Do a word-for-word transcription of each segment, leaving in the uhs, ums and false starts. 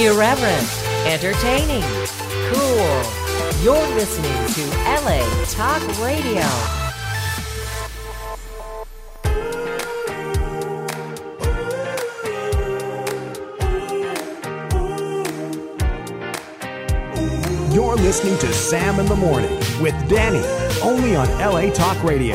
Irreverent, entertaining, cool. You're listening to L A Talk Radio. You're listening to Sam in the Morning with Danny, only on L A Talk Radio.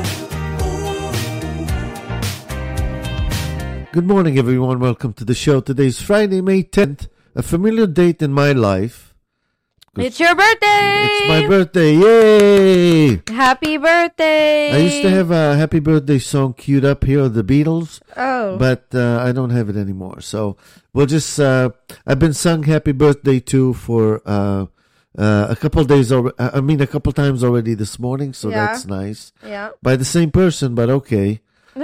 Good morning, everyone. Welcome to the show. Today's Friday, May tenth, a familiar date in my life. It's your birthday! It's my birthday. Yay! Happy birthday! I used to have a happy birthday song queued up here of the Beatles. Oh. But uh, I don't have it anymore. So we'll just, uh, I've been sung happy birthday to for uh, uh, a couple of days, al- I mean, a couple times already this morning. So Yeah. that's nice. Yeah. By the same person, but okay.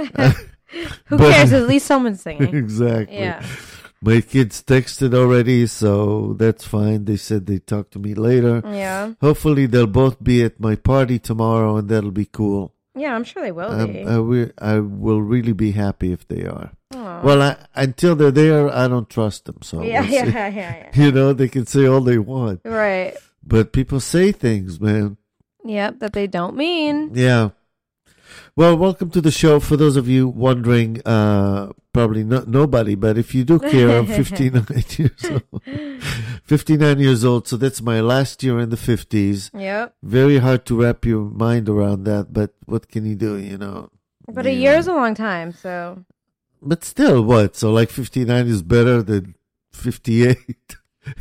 Who But- cares? At least someone's singing. Exactly. Yeah. My kids texted already, so that's fine. They said they'd talk to me later. Yeah. Hopefully, they'll both be at my party tomorrow, and that'll be cool. Yeah, I'm sure they will Um, be. I, will, I will really be happy if they are. Aw. Well, I, until they're there, I don't trust them. So yeah, we'll yeah, see. yeah, yeah. You know, they can say all they want, Right. but people say things, man. Yep, that they don't mean. Yeah. Well, welcome to the show. For those of you wondering, uh, probably no, nobody, but if you do care, I'm fifty-nine years old. fifty-nine years old, so that's my last year in the fifties. Yep. Very hard to wrap your mind around that, but what can you do, you know? But a Yeah. year is a long time, so. But still, what? So like fifty-nine is better than fifty-eight?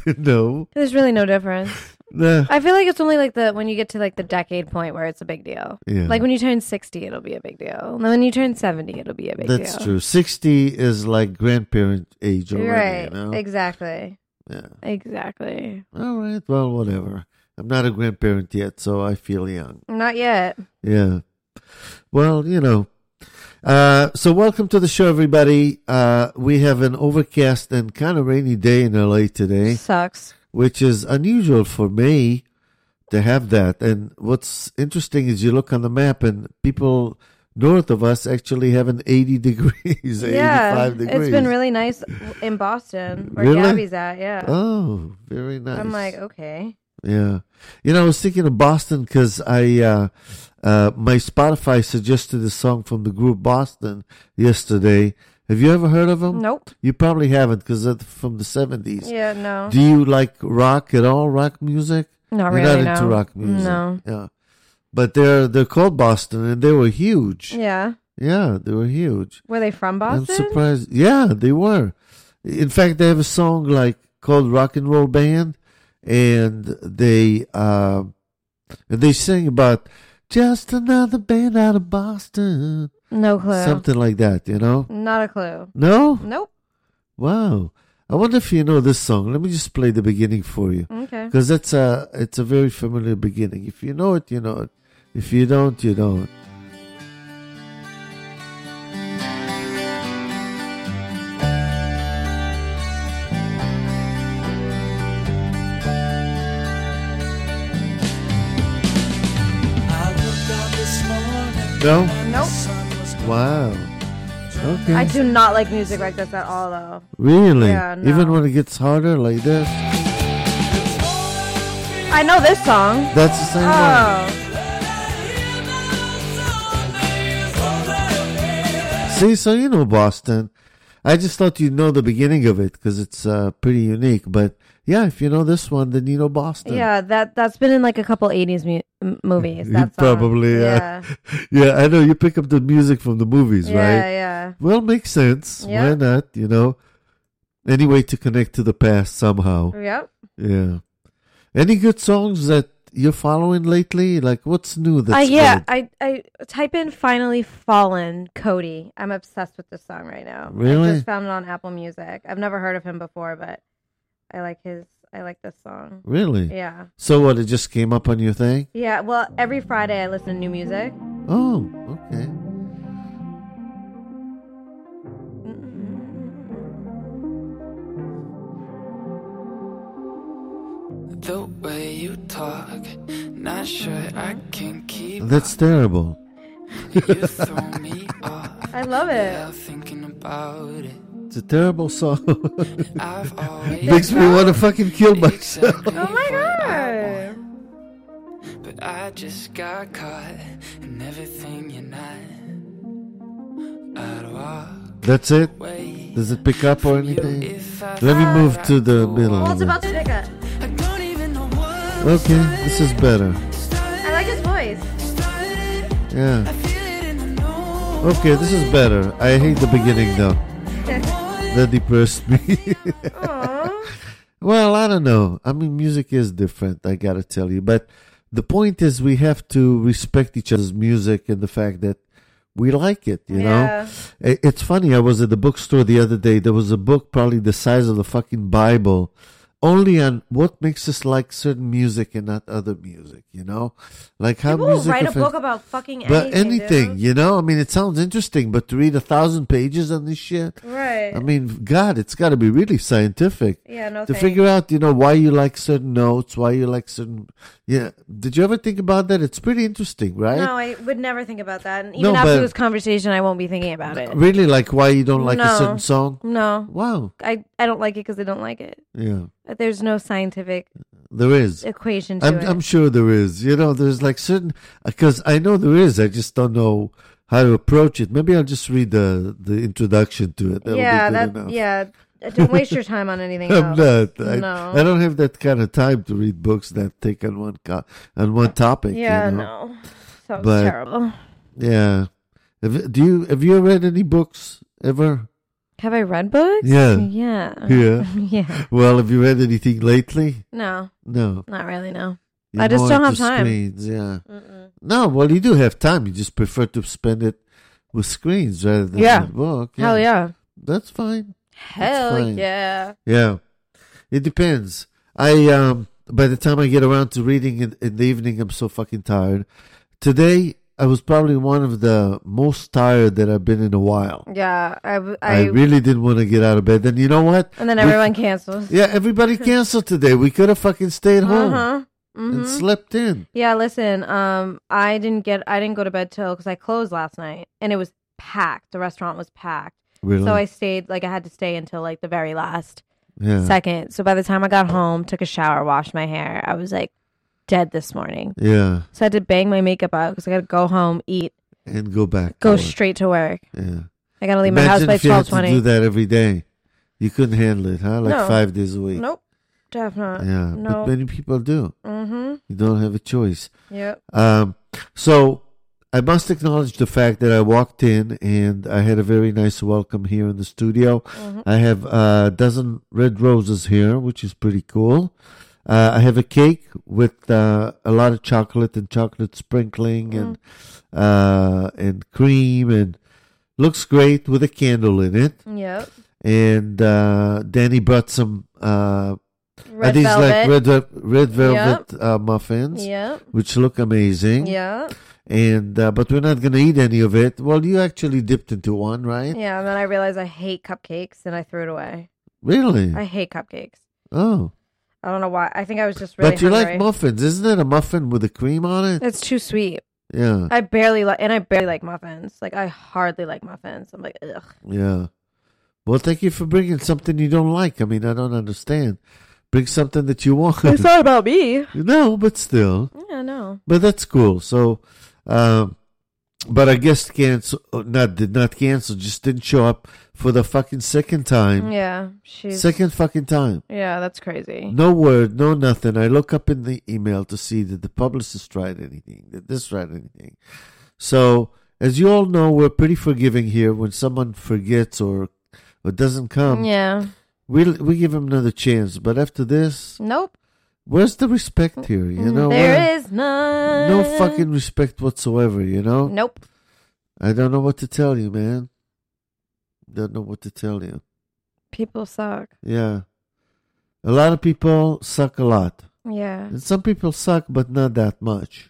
No. There's really no difference. Nah. I feel like it's only like the when you get to like the decade point where it's a big deal. Yeah. Like when you turn sixty, it'll be a big deal. And then when you turn seventy, it'll be a big That's deal. true. sixty is like grandparent age already, Right. you know? Exactly. Yeah. Exactly. All right. Well, whatever. I'm not a grandparent yet, so I feel young. Not yet. Yeah. Well, you know. Uh, so welcome to the show, everybody. Uh, we have an overcast and kind of rainy day in L A today, Sucks. which is unusual for May to have that. And what's interesting is you look on the map and people north of us actually have an eighty degrees, Yeah. eighty-five degrees. It's been really nice in Boston where Really? Gabby's at. Yeah. Oh, very nice. I'm like, okay. Yeah. You know, I was thinking of Boston because I, uh, uh, my Spotify suggested a song from the group Boston yesterday. Have you ever heard of them? Nope. You probably haven't because they're from the seventies. Yeah, no. Do you like rock at all, rock music? Not You're really, not into no. rock music. No. Yeah. But they're, they're called Boston and they were huge. Yeah. Yeah, they were huge. Were they from Boston? I'm surprised. Yeah, they were. In fact, they have a song like called Rock and Roll Band, and they uh, and they sing about just another band out of Boston, No clue. something like that. You know? Not a clue. No? Nope. Wow. I wonder if you know this song. Let me just play the beginning for you, Okay. because it's a it's a very familiar beginning. If you know it, you know it. If you don't, you don't. No? Nope. Wow. Okay. I do not like music like this at all, though. Really? Yeah, no. Even when it gets harder like this? I know this song. That's the same one. Oh. See, so you know Boston. I just thought you'd know the beginning of it because it's uh, pretty unique. But yeah, if you know this one, then you know Boston. Yeah, that, that's been in like a couple eighties mu- m- movies. That song. Probably, Yeah. yeah. Yeah, I know you pick up the music from the movies, Yeah, right? yeah. Well, makes sense. Yeah. Why not, you know? Any way to connect to the past somehow. Yep. Yeah. Any good songs that you're following lately? Like, what's new that's Uh, yeah, good? I, I type in Finally Fallen, Cody. I'm obsessed with this song right now. Really? I just found it on Apple Music. I've never heard of him before, but I like his, I like this song. Really? Yeah. So what, it just came up on your thing? Yeah, well, every Friday I listen to new music. Oh, okay. The way you talk, not sure I can keep That's terrible. You throw me off. I love it. Yeah, thinking about it It's a terrible song. I've always Makes me want to fucking kill myself. exactly Oh my what I god. want, but I just got caught in everything you're not. I'd walk That's it? away Does it pick up or from you anything? if I Let me thought move I to the could middle. Well, of it's it. about to pick up. I don't even know what Okay, this is better. I like his voice. Yeah. I feel it in the nose. Okay, this is better. I hate the beginning though. That depressed me. Aww. Well, I don't know. I mean, music is different, I gotta tell you. But the point is, we have to respect each other's music and the fact that we like it, you know? Yeah. I- It's funny, I was at the bookstore the other day. There was a book probably the size of the fucking Bible, only on what makes us like certain music and not other music, you know? Like how People will music write a affects- book about fucking anything. But anything, dude. you know? I mean, it sounds interesting, but to read a thousand pages on this shit, Right. I mean, God, it's got to be really scientific yeah, no to thanks. figure out, you know, why you like certain notes, why you like certain. Yeah, did you ever think about that? It's pretty interesting, right? No, I would never think about that. And even No, after but- this conversation, I won't be thinking about it. Really, like why you don't like a No. certain song? No. Wow, I, I don't like it because I don't like it. yeah, There's no scientific there is. equation to I'm, it. I'm sure there is. You know, there's like certain because I know there is. I just don't know how to approach it. Maybe I'll just read the the introduction to it. That'll yeah, be good that enough. yeah. Don't waste your time on anything I'm else. not. I, No. I don't have that kind of time to read books that take on one co- on one topic. Yeah, you know? no. Sounds But- terrible. Yeah. Have, do you have you read any books ever? Have I read books? Yeah. Yeah. Yeah. yeah. Well, have you read anything lately? No, No. not really, no. You're I just more don't have into time. Screens, yeah. Mm-mm. No, well, you do have time. You just prefer to spend it with screens rather than Yeah. with a book. Hell yeah. That's fine. Hell fine. yeah. Yeah. It depends. I um by the time I get around to reading in, in the evening, I'm so fucking tired. Today, I was probably one of the most tired that I've been in a while. Yeah. I, w- I, I, really didn't want to get out of bed. And you know what? and then We- everyone cancels. Yeah, everybody canceled today. We could have fucking stayed home Uh-huh. and Mhm. slept in. Yeah, listen, um, I didn't get, I didn't go to bed till, because I closed last night, and it was packed. The restaurant was packed. Really? So I stayed, like, I had to stay until, like, the very last yeah. second. So by the time I got home, took a shower, washed my hair, I was, like, dead this morning. Yeah. So I had to bang my makeup out, because I got to go home, eat, And go back. go to work. straight to work. Yeah. I got to leave my house Imagine by if you had twelve to twenty. do that every day. You couldn't handle it, huh? Like No. five days a week. Nope. Definitely. Yeah. No. But many people do. Mm-hmm. You don't have a choice. Yep. Um, so I must acknowledge the fact that I walked in and I had a very nice welcome here in the studio. Mm-hmm. I have a dozen red roses here, which is pretty cool. Uh, I have a cake with uh, a lot of chocolate and chocolate sprinkling and uh, and cream, and looks great with a candle in it. Yep. And uh, Danny brought some. Uh, Red are these velvet. like red ve- red velvet uh, muffins, Yep. which look amazing. Yeah. And uh, but we're not gonna eat any of it. Well, you actually dipped into one, right? Yeah, and then I realized I hate cupcakes, and I threw it away. Really? I hate cupcakes. Oh, I don't know why. I think I was just really but you hungry. like muffins, isn't it? A muffin with a cream on it? It's too sweet. Yeah, I barely like, and I barely like muffins. Like I hardly like muffins. I'm like, ugh. yeah. Well, thank you for bringing something you don't like. I mean, I don't understand. Bring something that you want. It's not about me. No, but still. Yeah, no. But that's cool. So, um, but I guess cancel, not did not cancel, just didn't show up for the fucking second time. Yeah, she's. Second fucking time. Yeah, that's crazy. No word, no nothing. I look up in the email to see that the publicist tried anything, that this tried anything. So, as you all know, we're pretty forgiving here. When someone forgets or or doesn't come, Yeah. we we give them another chance. But after this, Nope. where's the respect here? You know, there Where- is none. no fucking respect whatsoever. You know, Nope. I don't know what to tell you, man. Don't know what to tell you. People suck. Yeah, a lot of people suck a lot, Yeah. and some people suck, but not that much.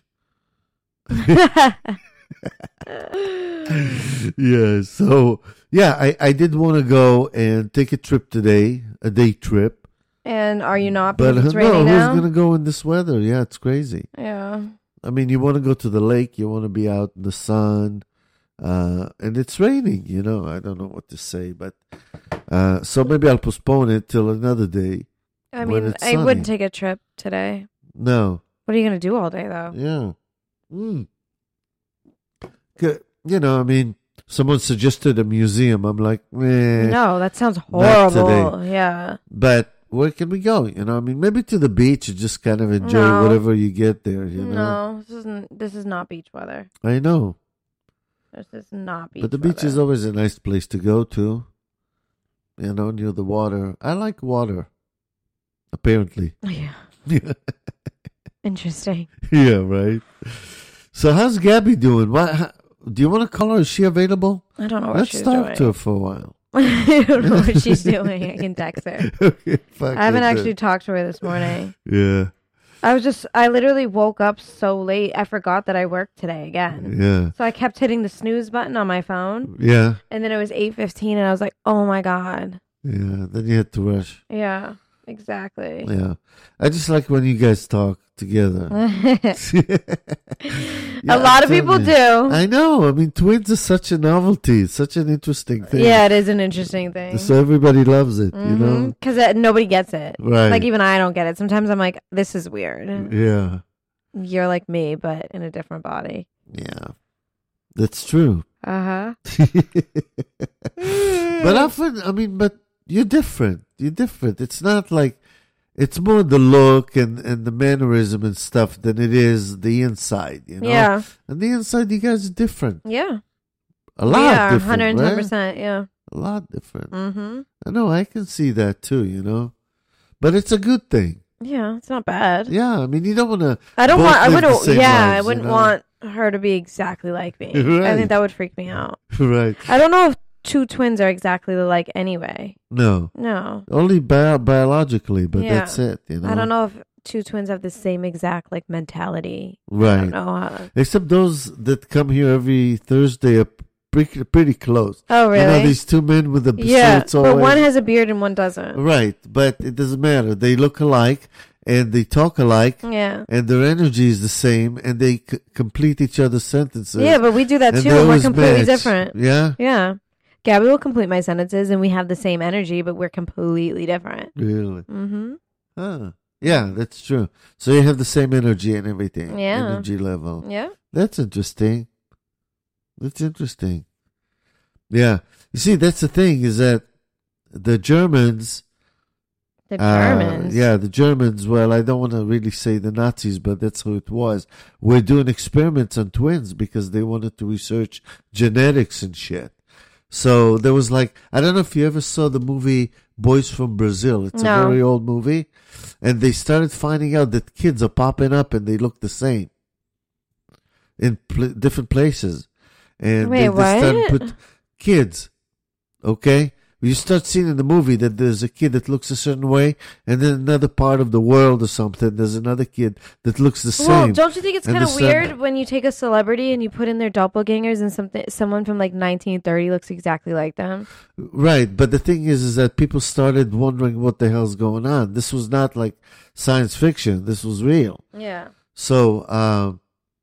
Yeah, so yeah, I, I did want to go and take a trip today, a day trip. And are you not? But Because it's no, raining who's now. gonna go in this weather? Yeah, it's crazy. Yeah. I mean, you want to go to the lake, you want to be out in the sun, uh, and it's raining. You know, I don't know what to say, but Uh, so maybe I'll postpone it till another day. I when mean, it's I wouldn't sunny. take a trip today. No. What are you going to do all day, though? Yeah. Mm. Good. You know, I mean, someone suggested a museum. I'm like, eh. No, that sounds Not horrible. Yeah. But where can we go? You know, I mean, maybe to the beach and just kind of enjoy No. whatever you get there, you know? No, this isn't. This is not beach weather. I know. This is not beach But the beach weather. is always a nice place to go to. You know, near the water. I like water. Apparently. Yeah. Yeah, Interesting. yeah, right. So how's Gabby doing? What? How, do you want to call her? Is she available? I don't know what Let's she's talk doing. to her for a while. I don't know what she's doing. I can text her. Okay, fuck I haven't it, actually talked to her this morning. then. I was just, I literally woke up so late. I forgot that I worked today again. Yeah, So I kept hitting the snooze button on my phone. yeah, And then it was eight fifteen and I was like, oh my God. yeah. Then you had to rush. Yeah, exactly. Yeah, I just like when you guys talk together. A lot of people do. I know. I mean, twins are such a novelty, such an interesting thing. Yeah, it is an interesting thing. So everybody loves it, you know? Because uh, nobody gets it. Right. Like, even I don't get it. Sometimes I'm like, this is weird. Yeah. You're like me, but in a different body. Yeah. That's true. Uh huh. But often, I mean, but you're different. You're different. It's not like, it's more the look and, and the mannerism and stuff than it is the inside, you know? Yeah. And the inside, you guys are different. Yeah. A lot Yeah, different, one hundred ten right? percent. Yeah. A lot different. Mm-hmm. I know, I can see that too, you know? But it's a good thing. Yeah, it's not bad. Yeah, I mean, you don't want to. I don't want, I wouldn't, same yeah, I lives, wouldn't you know? want her to be exactly like me. I Right. think that would freak me out. Right. I don't know if two twins are exactly alike anyway. No. No. Only bi- biologically, but Yeah. that's it, you know? I don't know if two twins have the same exact like mentality. I Right. don't know how. Except those that come here every Thursday are pretty, pretty close. Oh, really? You know, these two men with the yeah, suits but always. one has a beard and one doesn't. Right, but it doesn't matter. They look alike and they talk alike Yeah. and their energy is the same and they c- complete each other's sentences. Yeah, but we do that and too, they and we're always completely match. different. Yeah? Yeah. Gabby will complete my sentences, and we have the same energy, but we're completely different. Really? Mm-hmm. Huh. Yeah, that's true. So you have the same energy and everything. Yeah. Energy level. Yeah. That's interesting. That's interesting. Yeah. You see, that's the thing is that the Germans. The uh, Germans. yeah, the Germans. Well, I don't want to really say the Nazis, but that's who it was. Were doing experiments on twins because they wanted to research genetics and shit. So there was like, I don't know if you ever saw the movie Boys from Brazil. It's No. a very old movie. And they started finding out that kids are popping up and they look the same in pl- different places. And Wait, they, they started what? put kids, okay? You start seeing in the movie that there's a kid that looks a certain way, and then another part of the world or something, there's another kid that looks the same. Well, don't you think it's And kind of the sun- weird when you take a celebrity and you put in their doppelgangers and something, someone from like nineteen thirty looks exactly like them? Right, but the thing is, is that people started wondering what the hell's going on. This was not like science fiction. This was real. Yeah. So, um,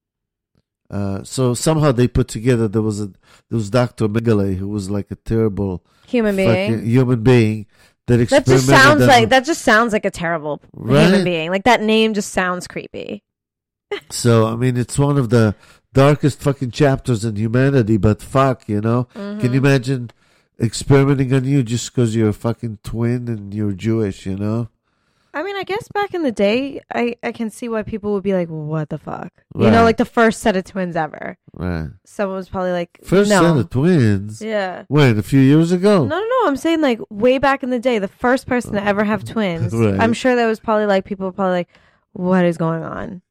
uh, so somehow they put together. There was a there was Doctor Mengele, who was like a terrible Human fucking being. human being that That experimented. just sounds on- like that just sounds like a terrible Right? human being. Like that name just sounds creepy. So I mean, it's one of the darkest fucking chapters in humanity. But fuck, you know, Mm-hmm. can you imagine experimenting on you just because you're a fucking twin and you're Jewish? You know. I mean, I guess back in the day, I, I can see why people would be like, what the fuck? You Right. know, like the first set of twins ever. Right. Someone was probably like, First no. set of twins. Yeah. When? A few years ago? No, no, no. I'm saying like way back in the day, the first person to ever have twins. Right. I'm sure that was probably like, people were probably like, what is going on?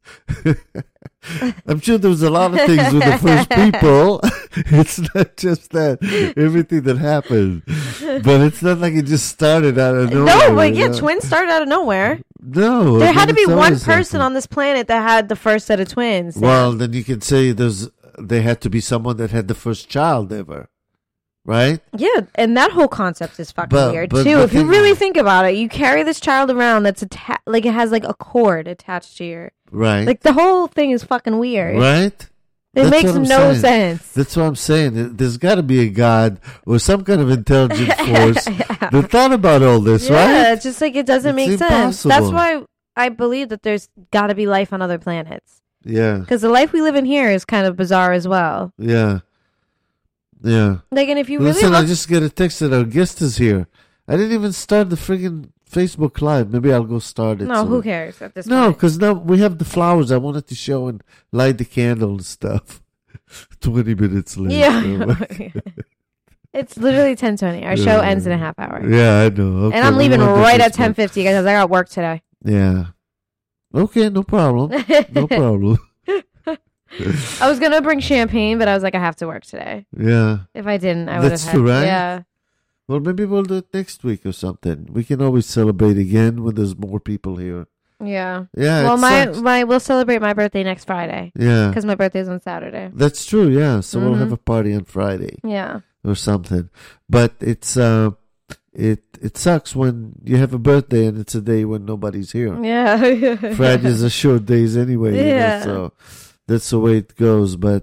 I'm sure there was a lot of things with the first people. It's not just that. Everything that happened. But it's not like it just started out of nowhere. no, but you yeah, know? twins started out of nowhere. No. There I had to mean, be it's one always person happened. on this planet that had the first set of twins. Well, then you can say there's they had to be someone that had the first child ever. Right? Yeah, and that whole concept is fucking But- weird but too. the If you thing- really think about it, you carry this child around that's atta- like it has like a cord attached to your Right. like the whole thing is fucking weird. Right? It That's makes what I'm no saying. sense. That's what I'm saying. There's got to be a God or some kind of intelligent force that thought about all this, Yeah, right? it's just like it doesn't It's make sense. That's impossible. why I believe that there's got to be life on other planets. Yeah, Because the life we live in here is kind of bizarre as well. yeah, yeah. Like, and if you really Listen, look, I just get a text that our guest is here. I didn't even start the friggin' Facebook Live. Maybe I'll go start it. no, soon. who cares at this No, point? because now we have the flowers. I wanted to show and light the candle and stuff. Twenty minutes late. Yeah. So, It's literally ten twenty. Our show ends in a half hour. yeah, I know. Okay, and I'm we leaving won't do right this at ten fifty because I got work today. one. Yeah. Okay, no problem. No problem. I was going to bring champagne, but I was like, I have to work today. Yeah. If I didn't, I would That's have had true, right? Yeah. Well, maybe we'll do it next week or something. We can always celebrate again when there's more people here. Yeah. Yeah. well, it my, sucks. my we'll celebrate my birthday next Friday Yeah. because my birthday's on Saturday. That's true. Yeah. So we'll Mhm. have a party on Friday Yeah. or something. But it's uh, it it sucks when you have a birthday and it's a day when nobody's here. Yeah. Fridays are short days anyway. You Yeah. know, so that's the way it goes. But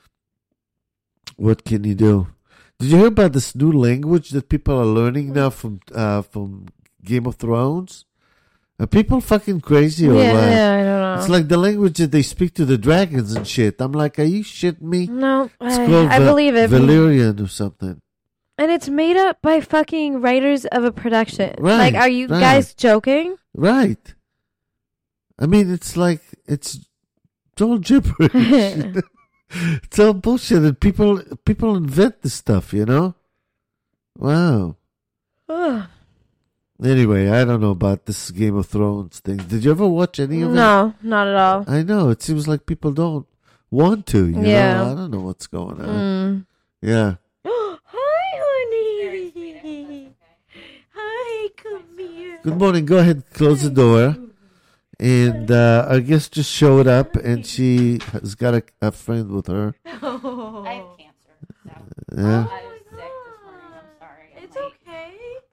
what can you do? Did you hear about this new language that people are learning now from uh, from Game of Thrones? Are people fucking crazy or yeah, what? yeah, I don't know. It's like the language that they speak to the dragons and shit. I'm like, are you shitting me? no, It's I, called I Va- believe it. Valyrian or something. And it's made up by fucking writers of a production. Right, Like, are you right. guys joking? Right. I mean, it's like, it's, it's all gibberish. It's all bullshit. And people, people invent this stuff, you know? Wow. Anyway, I don't know about this Game of Thrones thing. Did you ever watch any of it? No, not at all. I know. It seems like people don't want to, you Yeah. know? I don't know what's going on. Mm. Yeah. Hi, honey. Hi, come here. Good morning. Go ahead, close the door. And uh, our guest just showed up, and she has got a, a friend with her. I have cancer. So Yeah. I was sick this morning. I'm sorry. I'm It's late. okay.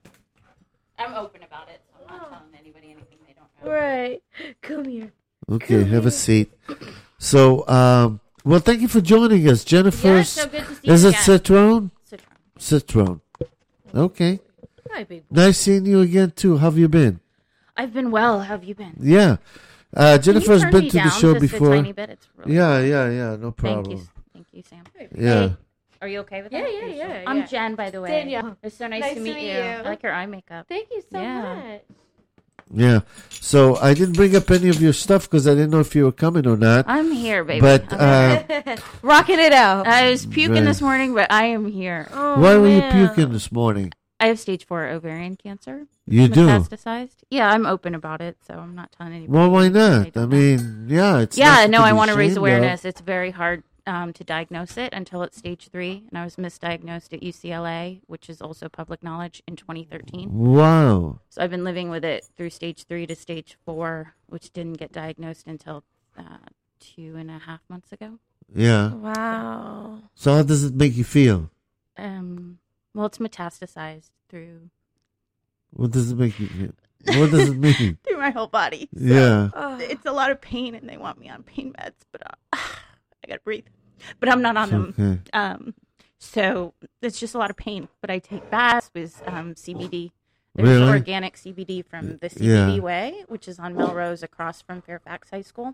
I'm open about it, so I'm not telling anybody anything they don't know. Right. Come here. Okay, have a seat. So, um, well, thank you for joining us, Jennifer. Yeah, it's so good to see Is you it again. Citron? Citron. Citron. Okay. Hi, big boy. Nice seeing you again, too. How have you been? I've been well. How have you been? Yeah. Uh, Can you Jennifer's turn been me to the down show just before. A tiny bit? It's really Yeah, yeah, yeah. No Thank problem. you. Thank you, Sam. Yeah. Are you okay with Yeah, that? yeah, yeah, I'm yeah. Jen, by the way. Danielle. It's so nice, Nice to to meet, meet you. you. I like your eye makeup. Thank you so Yeah. much. Yeah. So I didn't bring up any of your stuff because I didn't know if you were coming or not. I'm here, baby. But I'm uh, Rocking it out. I was puking Right. this morning, but I am here. Oh, why were you man. puking this morning? I have stage four ovarian cancer. You do? Metastasized. Yeah, I'm open about it, so I'm not telling anybody. Well, why anything they not? I don't know. mean, yeah, it's yeah, nothing no, to I be want to raise ashamed awareness. of. It's very hard um, to diagnose it until it's stage three, and I was misdiagnosed at U C L A, which is also public knowledge, in twenty thirteen. Wow. So I've been living with it through stage three to stage four, which didn't get diagnosed until uh, two and a half months ago. Yeah. Wow. So how does it make you feel? Um, well, it's metastasized through What does it make you feel? What does it mean? through my whole body. So Yeah. it's a lot of pain, and they want me on pain meds, but uh, I gotta breathe. But I'm not on them. Okay. Um, so it's just a lot of pain. But I take baths with um, C B D. There's Really? organic C B D from the C B D Yeah. Way, which is on Melrose across from Fairfax High School.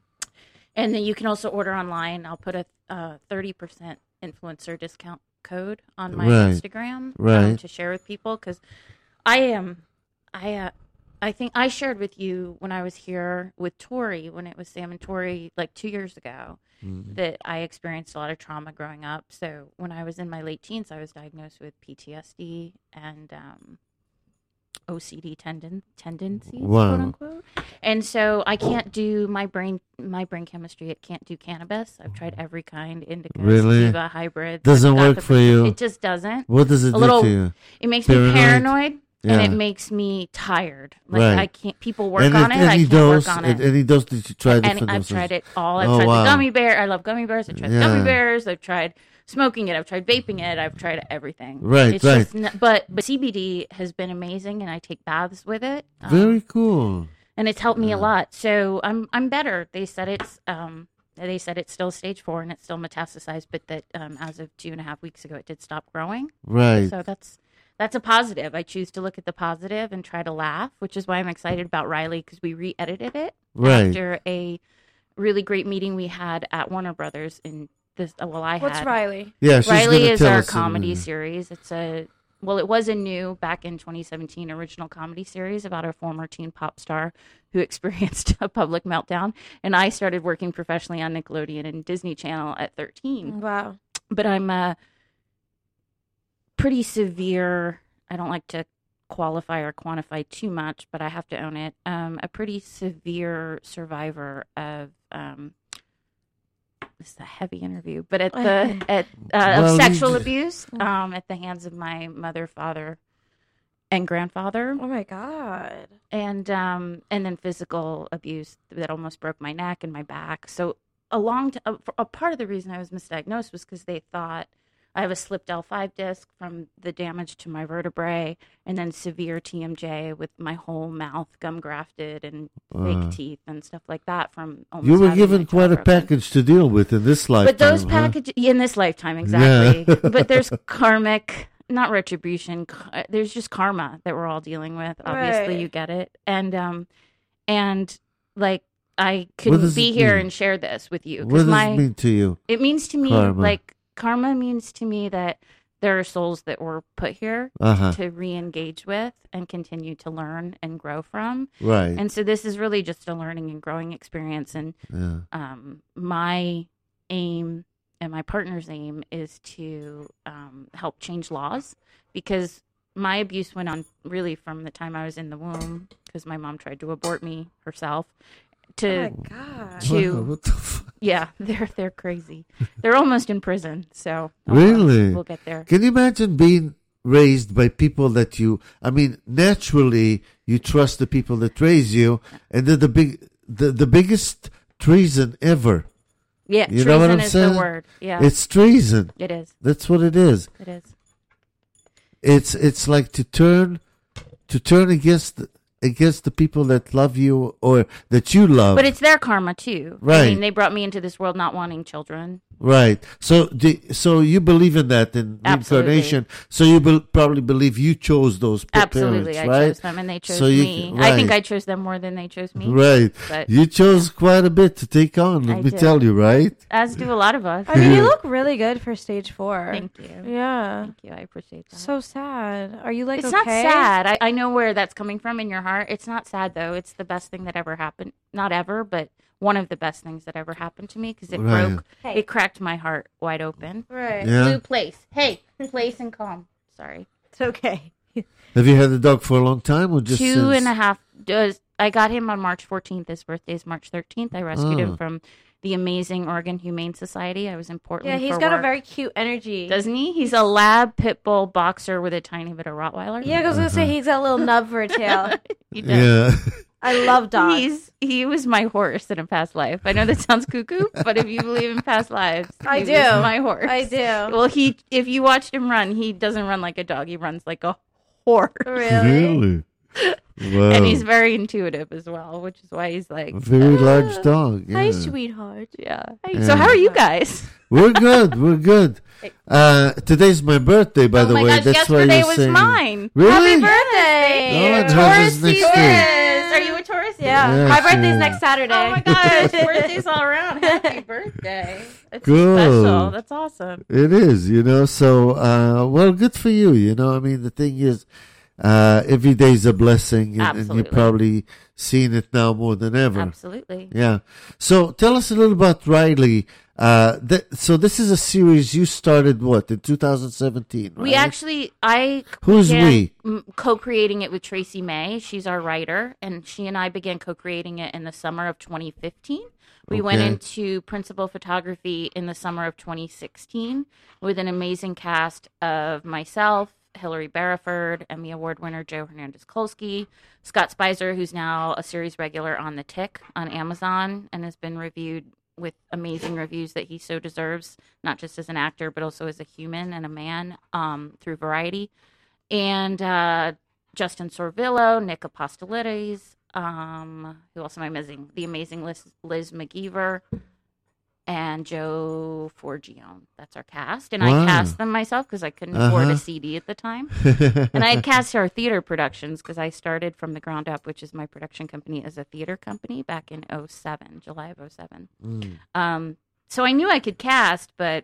And then you can also order online. I'll put a uh, thirty percent influencer discount code on my Right. Instagram Right. um, to share with people, because I am, I, uh, I think I shared with you when I was here with Tori, when it was Sam and Tori, like two years ago, Mm-hmm. that I experienced a lot of trauma growing up. So when I was in my late teens, I was diagnosed with P T S D and um, O C D tendon tendencies, Wow. quote unquote. And so I can't do my brain my brain chemistry. It can't do cannabis. I've tried every kind, indica, Really? sativa, hybrid. Doesn't I've got work the- for you? It just doesn't. What does it A do little- to you? It makes Paranoid? me paranoid. And Yeah. it makes me tired. Like Right. I can't. People work And on at it. I any can't dose, work on at it. any dose did you try And different I've doses? tried it all. I've Oh, tried wow. the gummy bear. I love gummy bears. I've tried the Yeah. gummy bears. I've tried smoking it. I've tried vaping it. I've tried everything. Right, It's right. Just n- but but C B D has been amazing, and I take baths with it. Um, Very cool. and it's helped me a lot. So I'm I'm better. They said it's um they said it's still stage four and it's still metastasized, but that um, as of two and a half weeks ago, it did stop growing. Right. So that's that's a positive. I choose to look at the positive and try to laugh, which is why I'm excited about Riley, because we re-edited it Right. after a really great meeting we had at Warner Brothers. In this, uh, well, I What's had Riley? Yeah, she's Riley gonna is tell our us in a comedy minute. series. It's a well, it was a new back in twenty seventeen original comedy series about a former teen pop star who experienced a public meltdown. And I started working professionally on Nickelodeon and Disney Channel at thirteen. Wow. But I'm a pretty severe. I don't like to qualify or quantify too much, but I have to own it. Um, a pretty severe survivor of. Um, This is a heavy interview, but at the at uh, Well, of sexual we- abuse um, at the hands of my mother, father, and grandfather, Oh my god. and um, and then physical abuse that almost broke my neck and my back. So a long t- a, a part of the reason I was misdiagnosed was because they thought I have a slipped L five disc from the damage to my vertebrae, and then severe T M J with my whole mouth gum grafted and fake Wow. teeth and stuff like that. From almost You were having given my jaw quite a broken. package to deal with in this lifetime. But those huh? packages in this lifetime, exactly. But there's karmic, not retribution. k- There's just karma that we're all dealing with. Obviously, Right. you get it, and um, and like I What couldn't does be it here mean? and share this with you What because does my it mean to you? it means to me Karma. like karma means to me that there are souls that were put here Uh-huh. to re-engage with and continue to learn and grow from. Right. And so this is really just a learning and growing experience. And yeah. um, my aim and my partner's aim is to um, help change laws, because my abuse went on really from the time I was in the womb, because my mom tried to abort me herself. Oh To my god. to Wow, what the fuck? yeah, they're they're crazy. They're almost in prison, so uh, Really? we'll get there. Can you imagine being raised by people that you, I mean, naturally you trust the people that raise you, and they're the big, the, the biggest treason ever. Yeah, You treason know what I'm is saying? the word. Yeah, It's treason. it is. That's what it is. It is. It's it's like to turn to turn against against the people that love you or that you love. But it's their karma too. I Right. mean, they brought me into this world not wanting children. Right. So, the, so you believe in that in Absolutely. reincarnation. So you be, probably believe you chose those pa- Absolutely, parents, I right? chose them, and they chose So you- me. I think right. I chose them more than they chose me. Right. But You chose quite a bit to take on. Let I me did. tell you, right? as do a lot of us. I mean, you look really good for stage four. Thank you. Yeah. Thank you. I appreciate that. So sad. Are you like it's okay? not sad. I, I know where that's coming from in your heart. It's not sad though. It's the best thing that ever happened. Not ever, but one of the best things that ever happened to me, because it Right. broke. Hey. It cracked my heart wide open. Right. Yeah. Blue place. Hey, place and calm. Sorry. It's okay. Have you had the dog for a long time or just Two since? and a half. Does I got him on March fourteenth. His birthday is March thirteenth. I rescued Oh. him from the amazing Oregon Humane Society. I was in Portland. Yeah, he's for got a work. very cute energy. Doesn't he? He's a lab pit bull boxer with a tiny bit of Rottweiler. Yeah, I was gonna say he's got a little nub for a tail. he does. Yeah. I love dogs. He's he was my horse in a past life. I know that sounds cuckoo, but if you believe in past lives, I he do. was my horse. I do. Well, he if you watched him run, he doesn't run like a dog. He runs like a horse, Really? Really? Wow. and he's very intuitive as well, which is why he's like a very "Ah." large dog. Yeah. Hi, sweetheart. Yeah. Yeah. So how are you guys? We're good. We're good. Uh, today's my birthday, by oh the my way. gosh, That's why yesterday you're was saying. mine. Really? Happy birthday! Oh, and hers Taurus is next season. week. Are you a Taurus? Yeah. Yeah, My she birthday's is. next Saturday. Oh my gosh, birthdays all around. Happy birthday. It's Good. special. That's awesome. It is, you know. So, uh, well, good for you. You know, I mean, the thing is, uh, every day's a blessing, and, and Absolutely. you're probably seeing it now more than ever. Absolutely. Yeah. So, tell us a little about Riley. Uh, th- so this is a series you started what in two thousand seventeen, right? We actually, I Who's began, we? mm, co-creating it with Tracy May. She's our writer, and she and I began co-creating it in the summer of twenty fifteen. We went Okay. into principal photography in the summer of twenty sixteen with an amazing cast of myself, Hillary Barriford, Emmy Award winner Joe Hernandez-Kolsky, Scott Spicer, who's now a series regular on The Tick on Amazon and has been reviewed with amazing reviews that he so deserves, not just as an actor, but also as a human and a man um, through Variety. And uh, Justin Sorvillo, Nick Apostolides, um, who else am I missing? The amazing Liz, Liz McGeever. and Joe Forgione. That's our cast. And Wow. I cast them myself because I couldn't afford Uh-huh. a C D at the time. And I had cast our theater productions because I started from the ground up, which is my production company, as a theater company back in oh seven, July of oh seven. Mm. Um, so I knew I could cast, but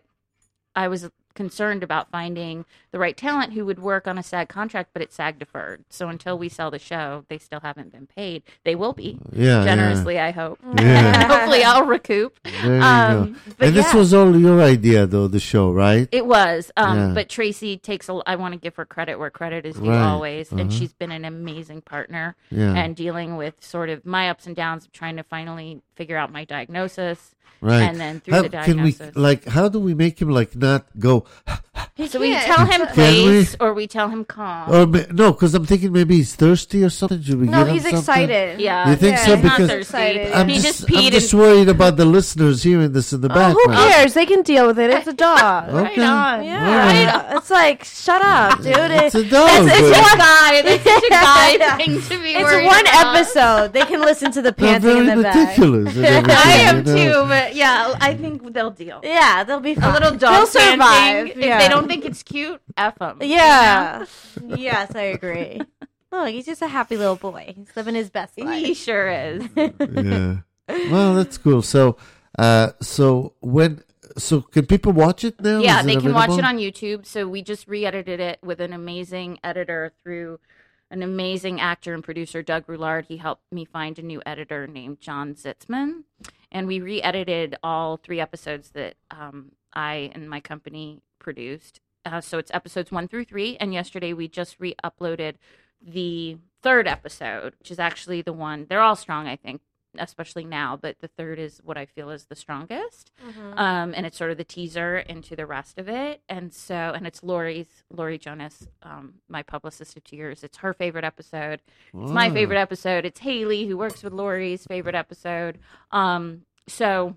I was concerned about finding the right talent who would work on a SAG contract, but it's SAG deferred. So until we sell the show, they still haven't been paid. They will be Yeah, generously, I hope. Yeah. And hopefully I'll recoup. yeah. There you Um, go. but And this yeah. was all your idea, though, the show, right? It was, um, Yeah. but Tracy takes a. I want to give her credit where credit is due Right. always, and Uh-huh. she's been an amazing partner. Yeah. And dealing with sort of my ups and downs of trying to finally figure out my diagnosis, Right. and then through How the can we diagnosis. like? How do we make him like not go? so we can't. tell him Can we? place, or we tell him calm. Or ma- no? Because I'm thinking maybe he's thirsty or something. Should we No, give him he's something? excited. yeah, You think Yeah, so? he's not Because thirsty. excited. I'm he just, just peed I'm and just worried about the listeners hearing this in the Oh, background. who cares? They can deal with it. It's a dog. Okay. Right on. Yeah, Right. it's like shut up, dude. It's It- a dog. It's but- a guy. That's such a guy Yeah. thing to be it's worried one about. episode. They can listen to the They're panting very in the back. meticulous. and everything, I am you know. too, but yeah, I think they'll deal. Yeah, they'll be fine. A little dog They'll survive. panting. If Yeah. they don't think it's cute, F them. Yeah. Yes, I agree. Look, he's just a happy little boy. He's living his best He life. sure is. Yeah. Well, that's cool. So, uh, so when, so can people watch it now? Yeah, Is they can watch available? it on YouTube. So we just re-edited it with an amazing editor through an amazing actor and producer, Doug Roulard. He helped me find a new editor named John Zitzman. And we re-edited all three episodes that um, I and my company produced. Uh, so it's episodes one through three. And yesterday we just re-uploaded the third episode, which is actually the one. They're all strong, I think, especially now. But the third is what I feel is the strongest. Um, and it's sort of the teaser into the rest of it. And so, and it's Lori's, Lori Jonas, um, my publicist of two years. It's her favorite episode. It's my Wow. favorite episode. It's Haley, who works with Lori's, favorite episode. Um, so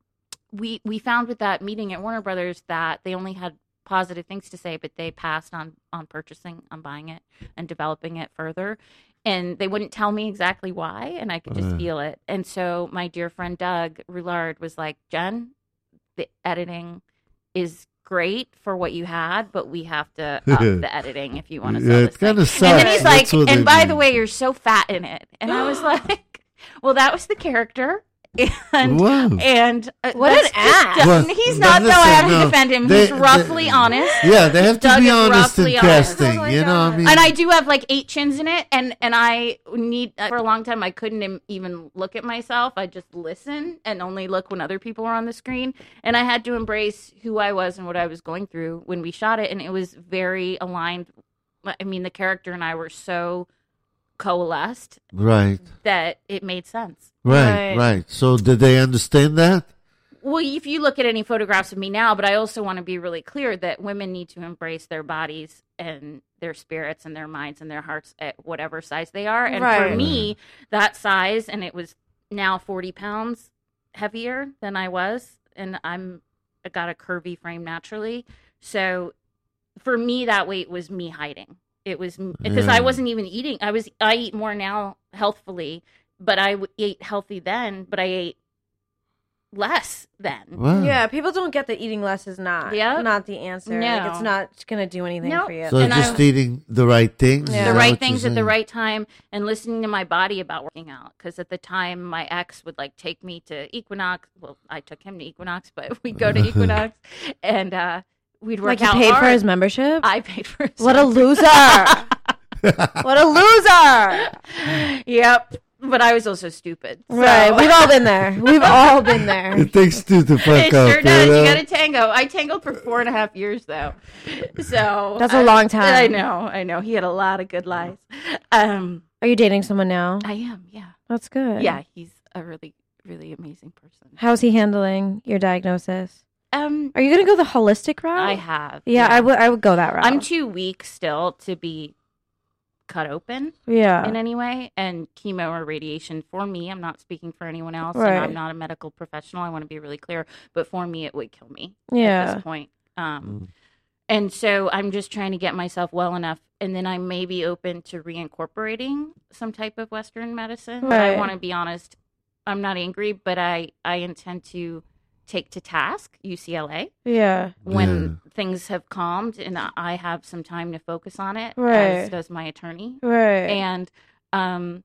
we we found with that meeting at Warner Brothers that they only had positive things to say, but they passed on on purchasing, on buying it, and developing it further. And they wouldn't tell me exactly why, and I could just Uh. feel it. And so my dear friend Doug Roulard was like, Jen, the editing is great for what you had, but we have to up the editing if you want to sell Yeah, this it kind thing. of sucks. And then he's like, That's what and they by do. the way, you're so fat in it. And I was like, well, that was the character. And Wow. and uh, What that's an ass. just- Well, he's but not though. I listen, have to no, defend him. they- he's roughly they- honest. Yeah, they have to Doug be is honest in roughly honest. casting. Oh my you know, I God. mean, And I do have like eight chins in it, and and I need uh, for a long time I couldn't im- even look at myself. I just listen and only look when other people are on the screen. And I had to embrace who I was and what I was going through when we shot it, and it was very aligned. I mean, the character and I were so coalesced right, that it made sense. right, Right. right. So did they understand that? Well, if you look at any photographs of me now, but I also want to be really clear that women need to embrace their bodies and their spirits and their minds and their hearts at whatever size they are. And for Right. me, that size, and it was now forty pounds heavier than I was, and I'm I got a curvy frame naturally. So for me, that weight was me hiding. It was because Yeah. I wasn't even eating. I was I eat more now healthfully, but I w- ate healthy then, but I ate less then. Wow. Yeah, people don't get that eating less is not Yep. not the answer. Like, No. it's not gonna do anything Nope. for you. So And just I- eating the right things. is Yeah. The that right what you're things at the saying? right time and listening to my body about working out. Because at the time, my ex would like take me to Equinox. Well, I took him to Equinox, but we'd go to Equinox and uh, we'd work like he out paid hard. for his membership. I paid for his. What a loser! What a loser! Yep. But I was also stupid. So. Right, we've all been there. We've all been there. It takes two to fuck It up. sure does. You know? You got to tango. I tangled for four and a half years, though. So That's a I- long time. I know. I know. He had a lot of good lies. Um, Are you dating someone now? I am. Yeah. That's good. Yeah. He's a really, really amazing person. How's he handling your diagnosis? Um, Are you gonna go the holistic route? I have. Yeah, I would. I would go that route. I'm too weak still to be cut open Yeah. in any way, and chemo or radiation for me, I'm not speaking for anyone else, Right. and I'm not a medical professional. I want to be really clear, but for me, it would kill me at Yeah. this point. Um, and so I'm just trying to get myself well enough, and then I may be open to reincorporating some type of Western medicine. But I Right. want to be honest, I'm not angry, but I I intend to take to task U C L A Yeah. when things have calmed and I have some time to focus on it, Right. as does my attorney. Right. And um,